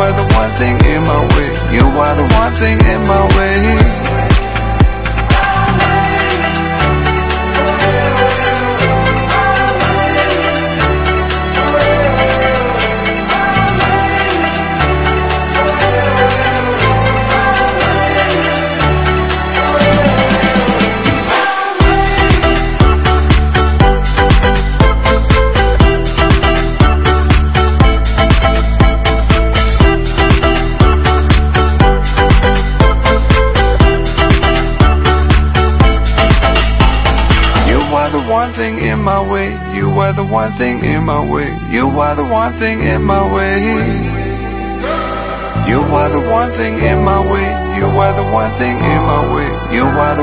are the one thing in my way. You are the one thing in my way. One thing in my way, you are the one thing in my way. You are the one thing in my way. You are the one thing in my way. You are the one thing in my way. You are the